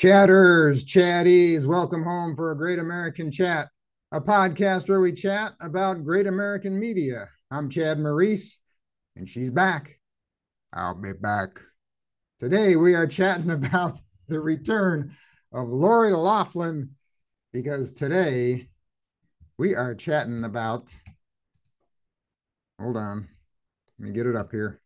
Chatters, chatties, welcome home for a Great American Chat, a podcast where we chat about great American media. I'm Chad Maurice, and she's back. I'll be back. Today we are chatting about the return of Lori Loughlin because today we are chatting about, hold on, let me get it up here.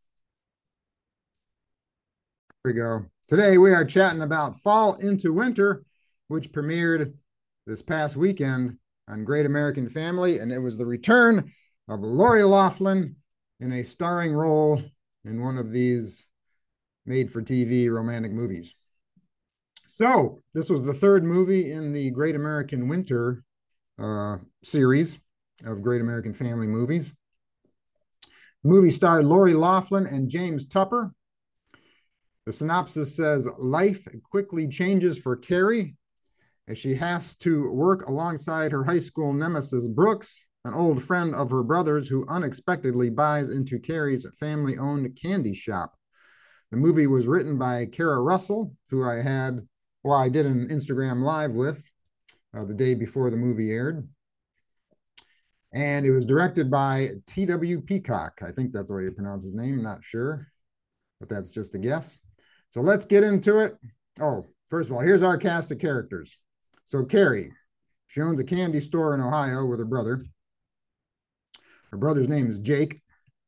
Here we go. Today we are chatting about Fall into Winter, which premiered this past weekend on Great American Family, and it was the return of Lori Loughlin in a starring role in one of these made-for-TV romantic movies. So this was the third movie in the Great American Winter series of Great American Family movies. The movie starred Lori Loughlin and James Tupper. The synopsis says, life quickly changes for Carrie as she has to work alongside her high school nemesis, Brooks, an old friend of her brother's who unexpectedly buys into Carrie's family-owned candy shop. The movie was written by Kara Russell, who I did an Instagram Live with the day before the movie aired. And it was directed by T.W. Peacock. I think that's the way you pronounce his name. I'm not sure, but that's just a guess. So let's get into it. Oh, first of all, here's our cast of characters. So Carrie, she owns a candy store in Ohio with her brother. Her brother's name is Jake.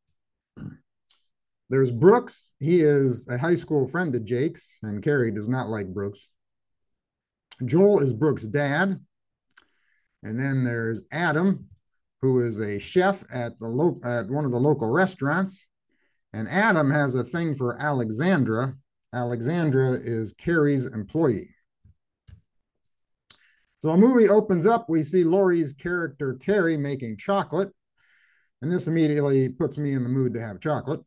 There's Brooks. He is a high school friend of Jake's, and Carrie does not like Brooks. Joel is Brooks' dad. And then there's Adam, who is a chef at one of the local restaurants. And Adam has a thing for Alexandra. Alexandra is Carrie's employee. So the movie opens up. We see Lori's character, Carrie, making chocolate. And this immediately puts me in the mood to have chocolate.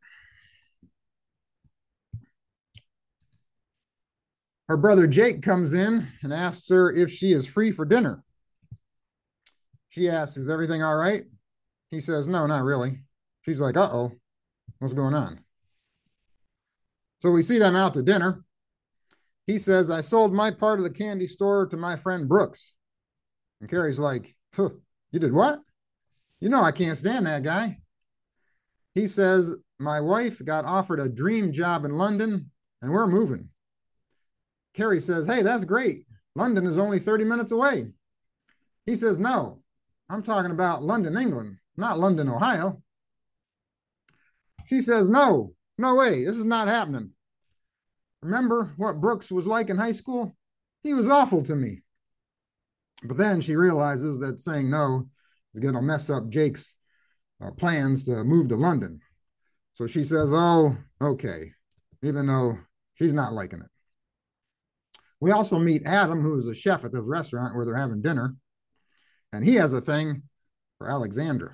Her brother Jake comes in and asks her if she is free for dinner. She asks, is everything all right? He says, no, not really. She's like, uh-oh, what's going on? So we see them out to dinner. He says, I sold my part of the candy store to my friend Brooks. And Carrie's like, huh, you did what? You know I can't stand that guy. He says, my wife got offered a dream job in London, and we're moving. Carrie says, hey, that's great. London is only 30 minutes away. He says, no, I'm talking about London, England, not London, Ohio. She says, no way, this is not happening. Remember what Brooks was like in high school? He was awful to me. But then she realizes that saying no is going to mess up Jake's plans to move to London. So she says, oh, okay, even though she's not liking it. We also meet Adam, who is a chef at this restaurant where they're having dinner, and he has a thing for Alexandra.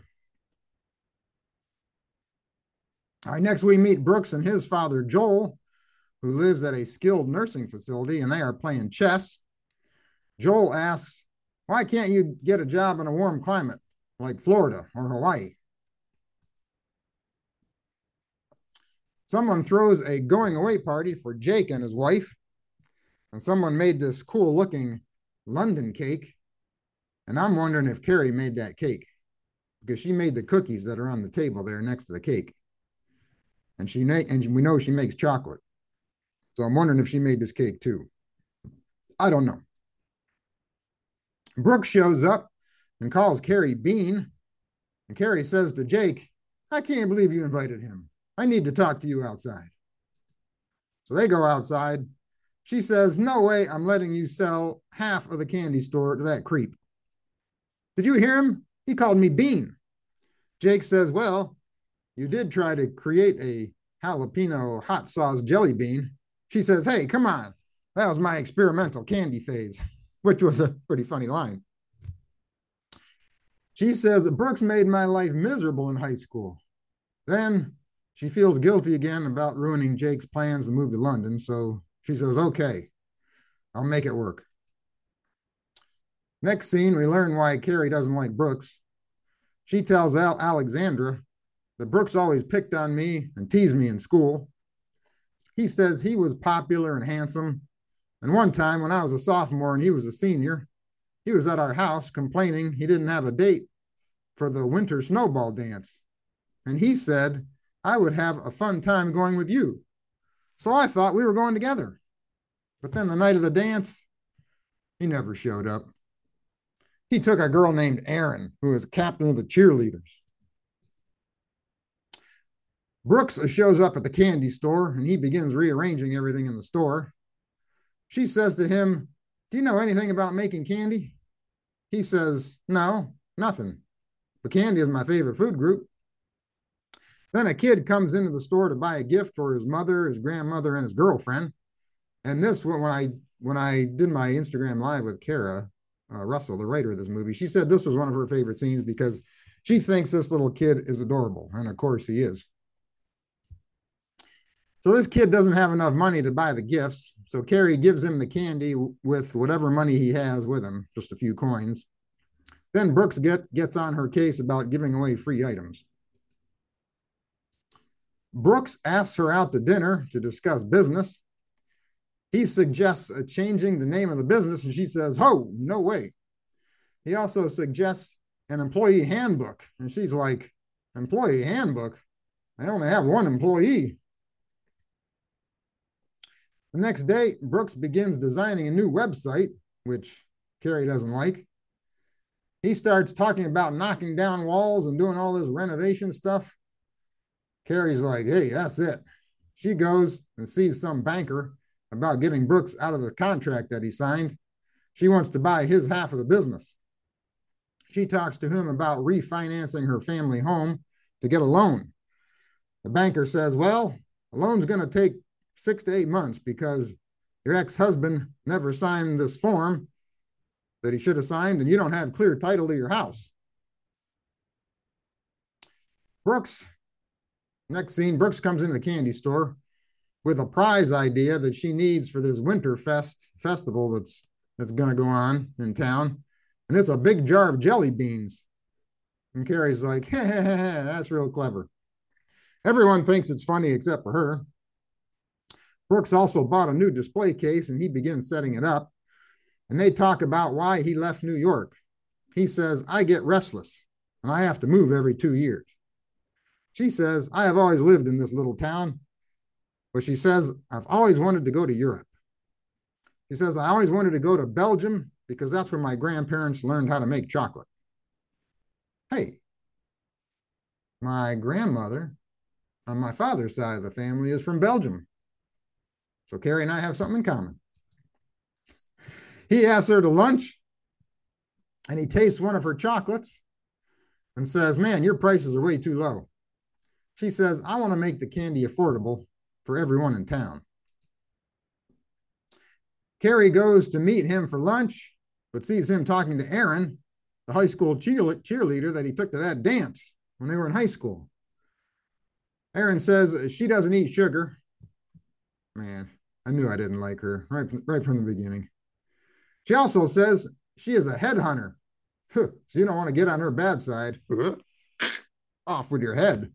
All right, next we meet Brooks and his father, Joel, who lives at a skilled nursing facility, and they are playing chess. Joel asks, why can't you get a job in a warm climate like Florida or Hawaii? Someone throws a going away party for Jake and his wife, and someone made this cool looking London cake. And I'm wondering if Carrie made that cake because she made the cookies that are on the table there next to the cake. And we know she makes chocolate. So I'm wondering if she made this cake too. I don't know. Brooke shows up and calls Carrie Bean. And Carrie says to Jake, I can't believe you invited him. I need to talk to you outside. So they go outside. She says, no way I'm letting you sell half of the candy store to that creep. Did you hear him? He called me Bean. Jake says, well, you did try to create a jalapeno hot sauce jelly bean. She says, hey, come on. That was my experimental candy phase, which was a pretty funny line. She says, Brooks made my life miserable in high school. Then she feels guilty again about ruining Jake's plans to move to London. So she says, okay, I'll make it work. Next scene, we learn why Carrie doesn't like Brooks. She tells Alexandra that Brooks always picked on me and teased me in school. He says he was popular and handsome, And one time when I was a sophomore and he was a senior, he was at our house complaining he didn't have a date for the winter snowball dance. And he said, I would have a fun time going with you. So I thought we were going together. But then the night of the dance, he never showed up. He took a girl named Erin, who was captain of the cheerleaders. Brooks shows up at the candy store and he begins rearranging everything in the store. She says to him, do you know anything about making candy? He says, no, nothing. But candy is my favorite food group. Then a kid comes into the store to buy a gift for his mother, his grandmother, and his girlfriend. And this, when I did my Instagram live with Kara Russell, the writer of this movie, she said this was one of her favorite scenes because she thinks this little kid is adorable. And of course he is. So this kid doesn't have enough money to buy the gifts. So Carrie gives him the candy with whatever money he has with him, just a few coins. Then Brooks gets on her case about giving away free items. Brooks asks her out to dinner to discuss business. He suggests changing the name of the business, and she says, oh, no way. He also suggests an employee handbook, and she's like, employee handbook? I only have one employee. The next day, Brooks begins designing a new website, which Carrie doesn't like. He starts talking about knocking down walls and doing all this renovation stuff. Carrie's like, hey, that's it. She goes and sees some banker about getting Brooks out of the contract that he signed. She wants to buy his half of the business. She talks to him about refinancing her family home to get a loan. The banker says, well, a loan's going to take 6 to 8 months because your ex-husband never signed this form that he should have signed, and you don't have clear title to your house. Brooks, next scene, Brooks comes into the candy store with a prize idea that she needs for this winter festival that's going to go on in town. And it's a big jar of jelly beans. And Carrie's like, hey, that's real clever. Everyone thinks it's funny except for her. Brooks also bought a new display case and he begins setting it up. And they talk about why he left New York. He says, I get restless and I have to move every 2 years. She says, I have always lived in this little town. But she says, I've always wanted to go to Europe. She says, I always wanted to go to Belgium because that's where my grandparents learned how to make chocolate. Hey, my grandmother on my father's side of the family is from Belgium. So Carrie and I have something in common. He asks her to lunch and he tastes one of her chocolates and says, man, your prices are way too low. She says, I want to make the candy affordable for everyone in town. Carrie goes to meet him for lunch, but sees him talking to Erin, the high school cheerleader that he took to that dance when they were in high school. Erin says she doesn't eat sugar. Man, I knew I didn't like her right from the beginning. She also says she is a headhunter. So you don't want to get on her bad side. Off with your head.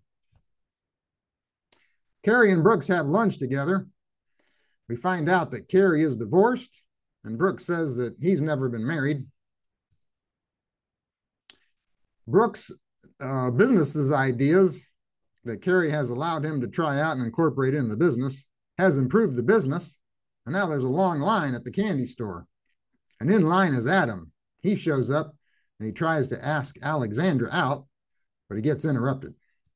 Carrie and Brooks have lunch together. We find out that Carrie is divorced, and Brooks says that he's never been married. Brooks' business's ideas that Carrie has allowed him to try out and incorporate in the business has improved the business, and now there's a long line at the candy store. And in line is Adam. He shows up, and he tries to ask Alexandra out, but he gets interrupted.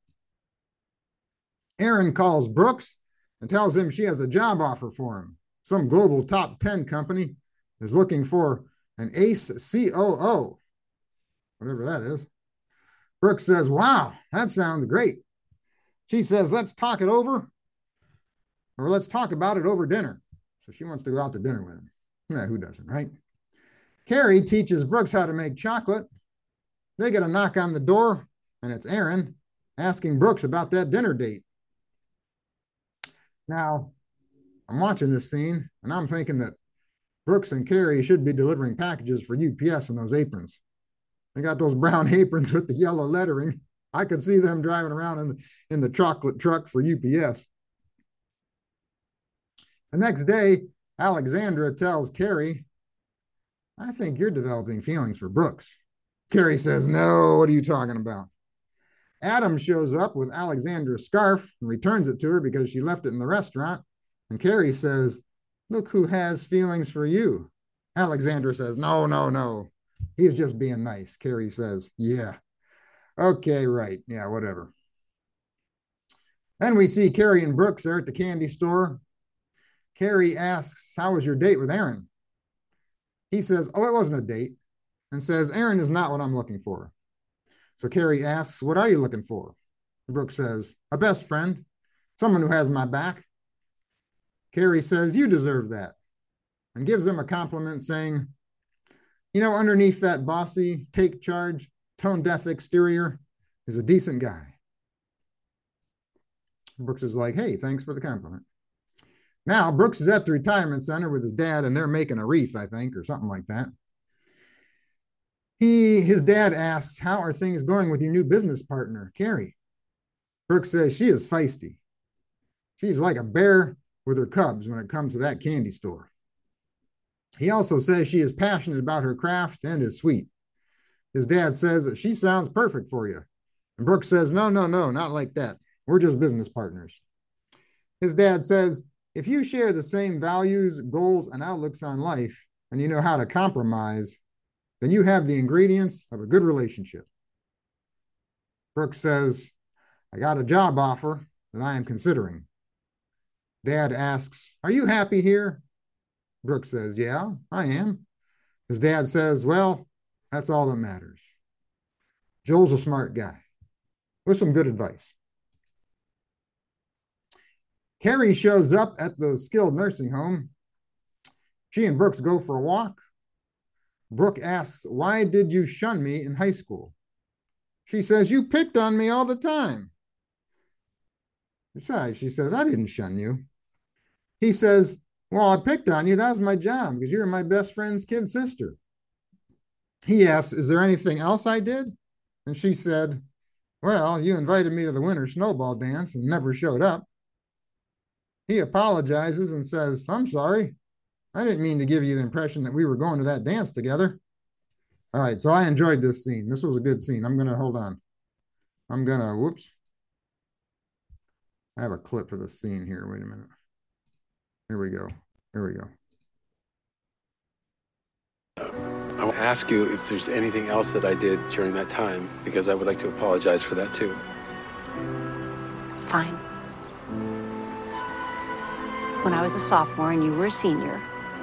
Erin calls Brooks and tells him she has a job offer for him. Some global top 10 company is looking for an ace COO, whatever that is. Brooks says, wow, that sounds great. She says, let's talk it over, or let's talk about it over dinner. So she wants to go out to dinner with him. Yeah, who doesn't, right? Carrie teaches Brooks how to make chocolate. They get a knock on the door, and it's Erin asking Brooks about that dinner date. Now, I'm watching this scene, and I'm thinking that Brooks and Carrie should be delivering packages for UPS in those aprons. They got those brown aprons with the yellow lettering. I could see them driving around in the chocolate truck for UPS. The next day, Alexandra tells Carrie, I think you're developing feelings for Brooks. Carrie says, no, what are you talking about? Adam shows up with Alexandra's scarf and returns it to her because she left it in the restaurant. And Carrie says, look who has feelings for you. Alexandra says, no, no, no. He's just being nice. Carrie says, yeah. Okay, right. Yeah, whatever. Then we see Carrie and Brooks there at the candy store. Carrie asks, how was your date with Aaron? He says, oh, it wasn't a date, and says, Aaron is not what I'm looking for. So Carrie asks, what are you looking for? Brooks says, a best friend, someone who has my back. Carrie says, you deserve that, and gives him a compliment saying, you know, underneath that bossy, take charge, tone-deaf exterior is a decent guy. Brooks is like, hey, thanks for the compliment. Now, Brooks is at the retirement center with his dad, and they're making a wreath, I think, or something like that. His dad asks, how are things going with your new business partner, Carrie? Brooks says she is feisty. She's like a bear with her cubs when it comes to that candy store. He also says she is passionate about her craft and is sweet. His dad says that she sounds perfect for you. And Brooks says, no, no, no, not like that. We're just business partners. His dad says, if you share the same values, goals, and outlooks on life, and you know how to compromise, then you have the ingredients of a good relationship. Brooks says, I got a job offer that I am considering. Dad asks, are you happy here? Brooks says, yeah, I am. His dad says, well, that's all that matters. Joel's a smart guy with some good advice. Carrie shows up at the skilled nursing home. She and Brooks go for a walk. Brooke asks, why did you shun me in high school? She says, you picked on me all the time. Besides, she says, I didn't shun you. He says, well, I picked on you. That was my job because you're my best friend's kid sister. He asks, is there anything else I did? And she said, well, you invited me to the winter snowball dance and never showed up. He apologizes and says, I'm sorry. I didn't mean to give you the impression that we were going to that dance together. All right, so I enjoyed this scene. This was a good scene. I'm going to, hold on. I'm going to, whoops. I have a clip of the scene here. Wait a minute. Here we go. Here we go. I want to ask you if there's anything else that I did during that time, because I would like to apologize for that too. Fine. When I was a sophomore and you were a senior,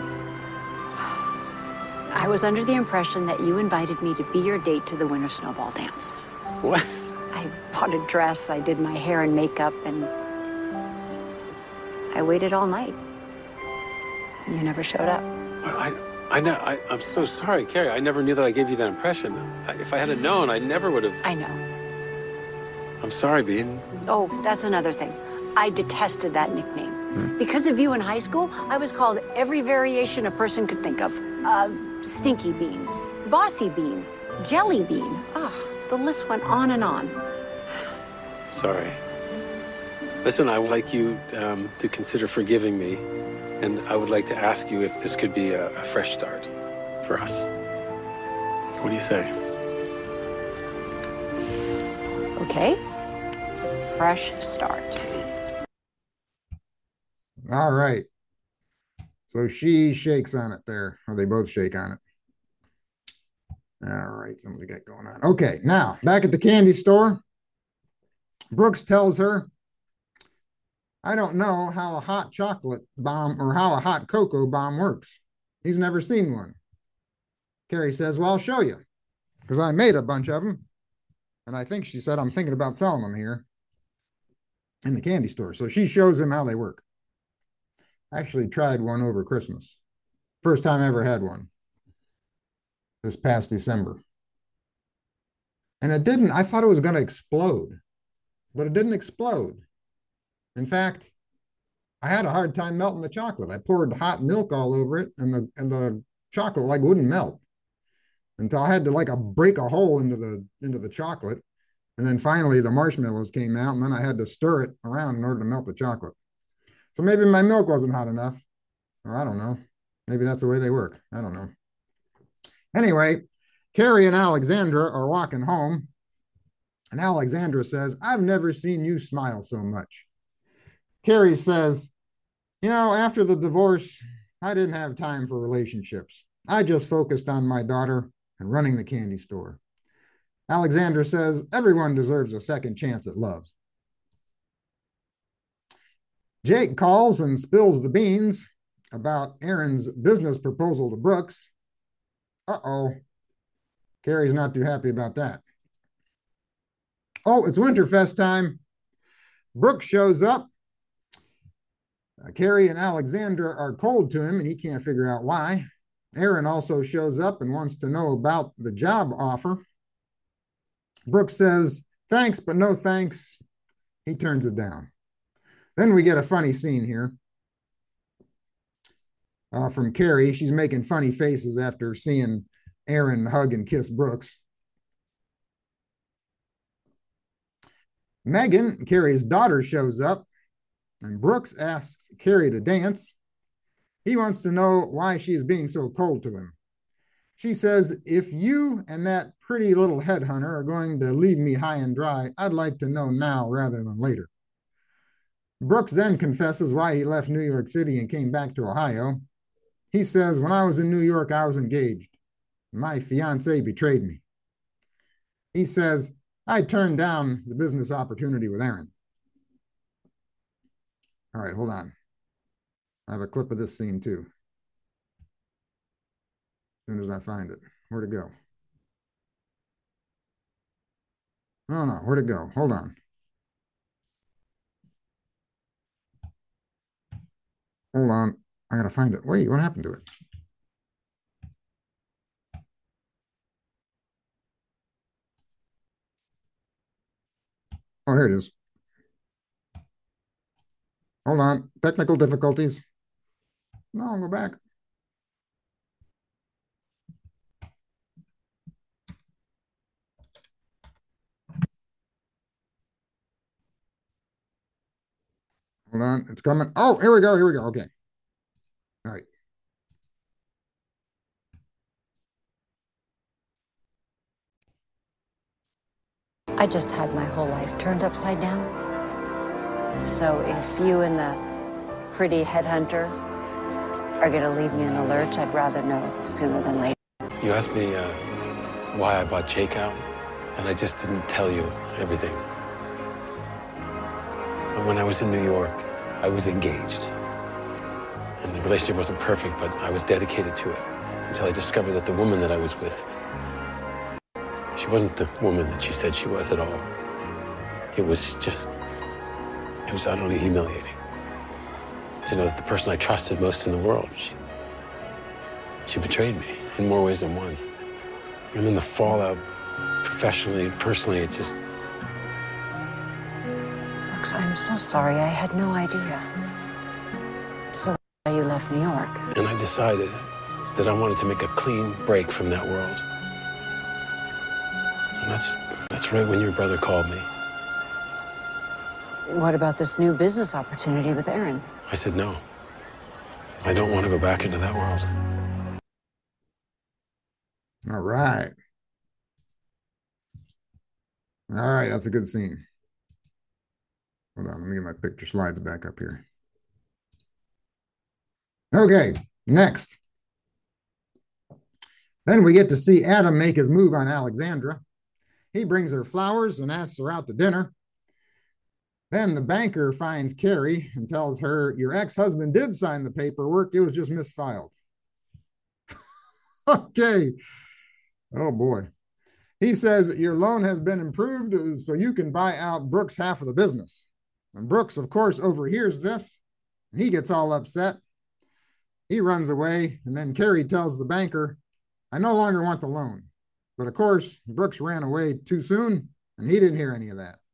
I was under the impression that you invited me to be your date to the winter snowball dance. What? I bought a dress, I did my hair and makeup, and I waited all night. You never showed up. I'm so sorry, Carrie. I never knew that I gave you that impression. If I had known, I never would have. I know. I'm sorry, Bean. Oh, that's another thing. I detested that nickname. Because of you in high school, I was called every variation a person could think of. Stinky bean, bossy bean, jelly bean. The list went on and on. Sorry. Listen, I would like you to consider forgiving me, and I would like to ask you if this could be a fresh start for us. What do you say? Okay. Fresh start. All right. So she shakes on it there, or they both shake on it. All right, what do we got going on? Okay, now back at the candy store, Brooks tells her, I don't know how a hot chocolate bomb or how a hot cocoa bomb works. He's never seen one. Carrie says, well, I'll show you, because I made a bunch of them. And I think she said, I'm thinking about selling them here in the candy store. So she shows him how they work. I actually tried one over Christmas. First time I ever had one. This past December. And it didn't, I thought it was going to explode, but it didn't explode. In fact, I had a hard time melting the chocolate. I poured hot milk all over it, and the chocolate like wouldn't melt until I had to like break a hole into the chocolate. And then finally the marshmallows came out, and then I had to stir it around in order to melt the chocolate. So maybe my milk wasn't hot enough. Or I don't know. Maybe that's the way they work. I don't know. Anyway, Carrie and Alexandra are walking home, and Alexandra says, I've never seen you smile so much. Carrie says, you know, after the divorce, I didn't have time for relationships. I just focused on my daughter and running the candy store. Alexandra says, everyone deserves a second chance at love. Jake calls and spills the beans about Aaron's business proposal to Brooks. Uh-oh. Carrie's not too happy about that. Oh, it's Winterfest time. Brooks shows up. Carrie and Alexandra are cold to him, and he can't figure out why. Aaron also shows up and wants to know about the job offer. Brooks says, thanks, but no thanks. He turns it down. Then we get a funny scene here from Carrie. She's making funny faces after seeing Aaron hug and kiss Brooks. Megan, Carrie's daughter, shows up, and Brooks asks Carrie to dance. He wants to know why she is being so cold to him. She says, if you and that pretty little headhunter are going to leave me high and dry, I'd like to know now rather than later. Brooks then confesses why he left New York City and came back to Ohio. He says, when I was in New York, I was engaged. My fiance betrayed me. He says, I turned down the business opportunity with Aaron. All right, hold on. I have a clip of this scene too. As soon as I find it. Where'd it go? Oh no, where'd it go? Hold on. Hold on. I gotta find it. Wait, what happened to it? Oh, here it is. Hold on. Technical difficulties. No, I'll go back. Hold on. It's coming. Oh, here we go. Here we go. Okay. All right. I just had my whole life turned upside down. So if you and the pretty headhunter are going to leave me in the lurch, I'd rather know sooner than later. You asked me why I bought Jake out, and I just didn't tell you everything. But when I was in New York, I was engaged. And the relationship wasn't perfect, but I was dedicated to it until I discovered that the woman that I was with, she wasn't the woman that she said she was at all. It was utterly humiliating to know that the person I trusted most in the world, she betrayed me in more ways than one. And then the fallout, professionally and personally, it just... Brooks, I'm so sorry. I had no idea. So that's why you left New York. And I decided that I wanted to make a clean break from that world. And that's right when your brother called me. What about this new business opportunity with Aaron? I said no. I don't want to go back into that world. All right. All right, that's a good scene. Hold on, let me get my picture slides back up here. Okay, next. Then we get to see Adam make his move on Alexandra. He brings her flowers and asks her out to dinner. Then the banker finds Carrie and tells her, your ex-husband did sign the paperwork, it was just misfiled. Okay. Oh boy. He says, your loan has been improved so you can buy out Brooks half of the business. And Brooks, of course, overhears this, and he gets all upset. He runs away, and then Carrie tells the banker, I no longer want the loan. But of course, Brooks ran away too soon, and he didn't hear any of that.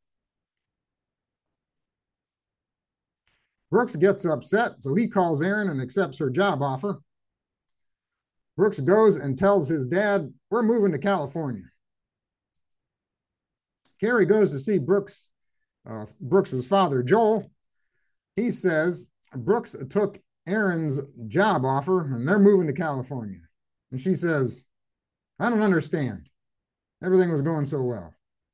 Brooks gets upset, so he calls Aaron and accepts her job offer. Brooks goes and tells his dad, we're moving to California. Carrie goes to see Brooks's father, Joel. He says Brooks took Erin's job offer and they're moving to California. And she says, I don't understand. Everything was going so well.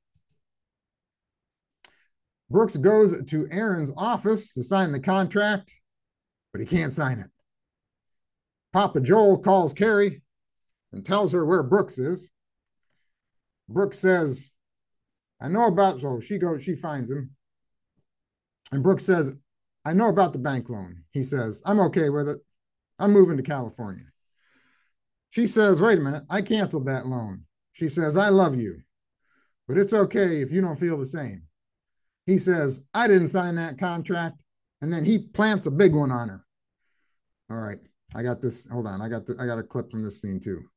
Brooks goes to Erin's office to sign the contract, but he can't sign it. Papa Joel calls Carrie and tells her where Brooks is. Brooks says, I know about, so she finds him. And Brooks says, I know about the bank loan. He says, I'm okay with it. I'm moving to California. She says, wait a minute, I canceled that loan. She says, I love you, but it's okay if you don't feel the same. He says, I didn't sign that contract. And then he plants a big one on her. All right, I got this. Hold on, I got a clip from this scene too.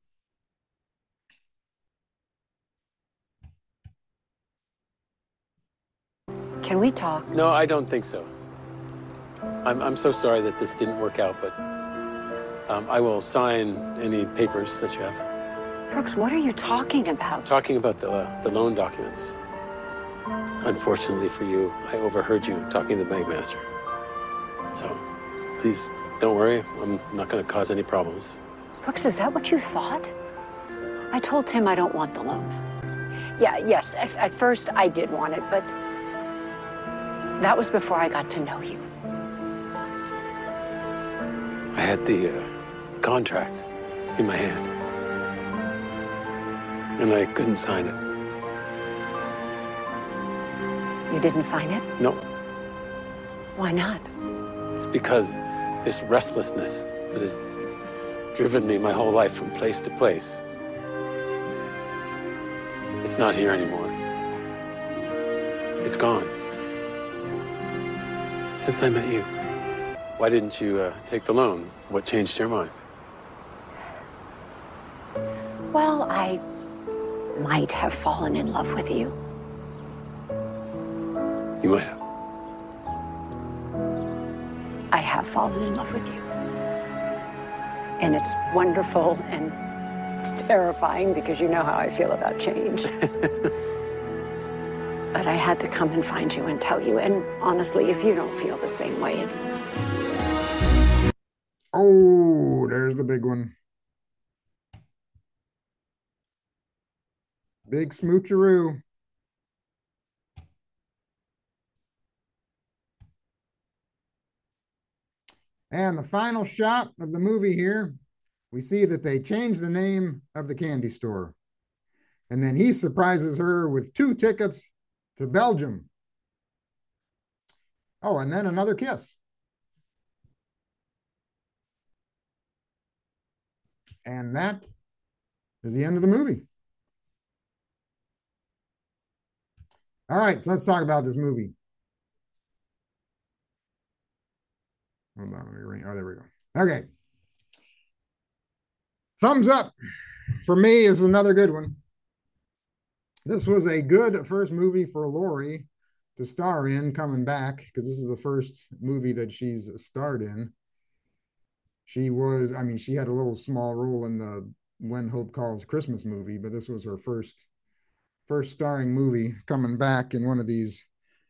Can we talk? No, I don't think so. I'm so sorry that this didn't work out, but I will sign any papers that you have. Brooks, what are you talking about? Talking about the loan documents. Unfortunately for you, I overheard you talking to the bank manager. So please don't worry. I'm not going to cause any problems. Brooks, is that what you thought? I told Tim I don't want the loan. Yeah, yes, at first I did want it, but that was before I got to know you. I had the contract in my hand, and I couldn't sign it. You didn't sign it? No. Why not? It's because this restlessness that has driven me my whole life from place to place, it's not here anymore. It's gone. Since I met you. Why didn't you take the loan? What changed your mind? Well, I might have fallen in love with you. You might have. I have fallen in love with you. And it's wonderful and terrifying because you know how I feel about change. But I had to come and find you and tell you. And honestly, if you don't feel the same way, it's... Oh, there's the big one. Big smoocheroo. And the final shot of the movie here, we see that they changed the name of the candy store. And then he surprises her with 2 tickets to Belgium. Oh, and then another kiss. And that is the end of the movie. All right, so let's talk about this movie. Hold on, let me ring. Oh, there we go. Okay. Thumbs up for me is another good one. This was a good first movie for Laurie to star in coming back, because this is the first movie that she's starred in. She was, I mean, she had a little small role in the When Hope Calls Christmas movie, but this was her first starring movie coming back in one of these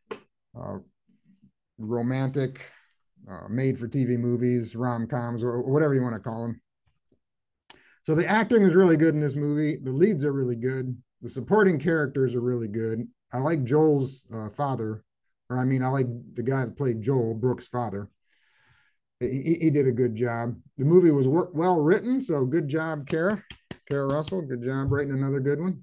romantic made-for-TV movies, rom-coms, or whatever you want to call them. So the acting is really good in this movie. The leads are really good. The supporting characters are really good. I like Joel's father, or I mean, I like the guy that played Joel, Brooks' father. He did a good job. The movie was well written, so good job, Kara Russell. Good job writing another good one.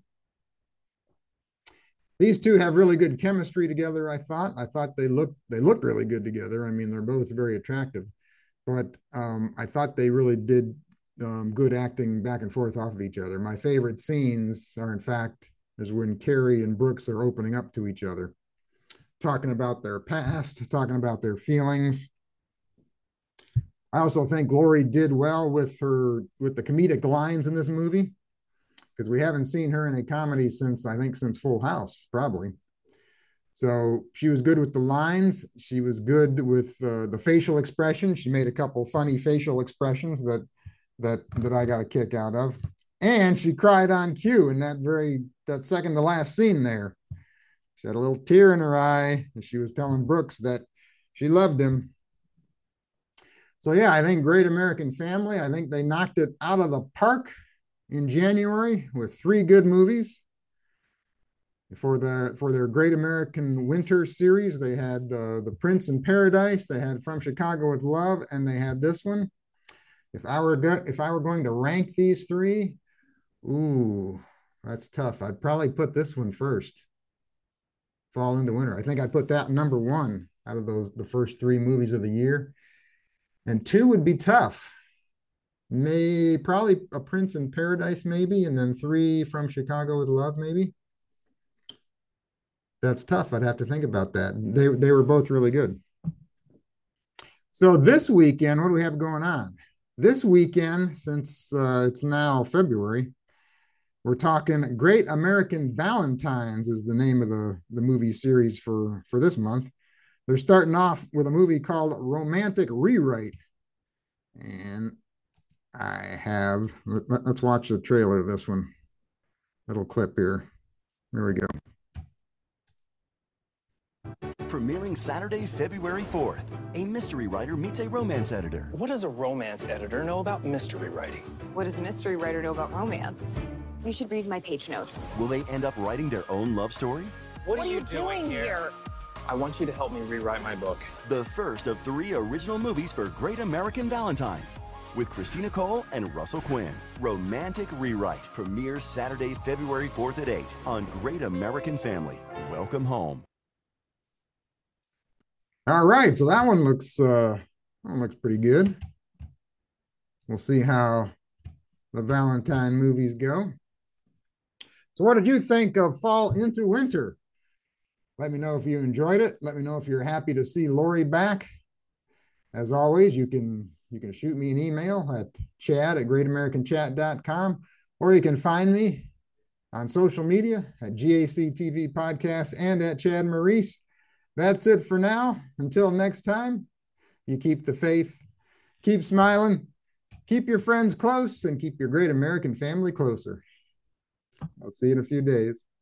These two have really good chemistry together, I thought. I thought they looked really good together. I mean, they're both very attractive, but I thought they really did good acting back and forth off of each other. My favorite scenes are, in fact, is when Carrie and Brooks are opening up to each other, talking about their past, talking about their feelings. I also think Laurie did well with the comedic lines in this movie, because we haven't seen her in a comedy since Full House, probably. So she was good with the lines. She was good with the facial expression. She made a couple funny facial expressions that I got a kick out of. And she cried on cue in that second to last scene there. She had a little tear in her eye, and she was telling Brooks that she loved him. So yeah, I think Great American Family, I think they knocked it out of the park in January with 3 good movies. For their Great American Winter series, they had The Prince in Paradise, they had From Chicago with Love, and they had this one. If I were going to rank these 3, ooh, that's tough. I'd probably put this one first. Fall into Winter. I think I'd put that number 1 out of the first 3 movies of the year. And 2 would be tough. Probably A Prince in Paradise, maybe, and then 3 From Chicago with Love, maybe. That's tough. I'd have to think about that. They were both really good. So this weekend, what do we have going on? This weekend, since it's now February, we're talking Great American Valentines is the name of the movie series for this month. They're starting off with a movie called Romantic Rewrite. And let's watch the trailer of this one. Little clip here. Here we go. Premiering Saturday, February 4th. A mystery writer meets a romance editor. What does a romance editor know about mystery writing? What does a mystery writer know about romance? You should read my page notes. Will they end up writing their own love story? What are you doing here? I want you to help me rewrite my book. The first of 3 original movies for Great American Valentines with Christina Cole and Russell Quinn. Romantic Rewrite premieres Saturday, February 4th at 8 on Great American Family. Welcome home. All right, so that one looks pretty good. We'll see how the Valentine movies go. So what did you think of Fall into Winter? Let me know if you enjoyed it. Let me know if you're happy to see Lori back. As always, you can shoot me an email at chad@greatamericanchat.com, or you can find me on social media at GACTV Podcast and at Chad Maurice. That's it for now. Until next time, you keep the faith, keep smiling, keep your friends close, and keep your Great American Family closer. I'll see you in a few days.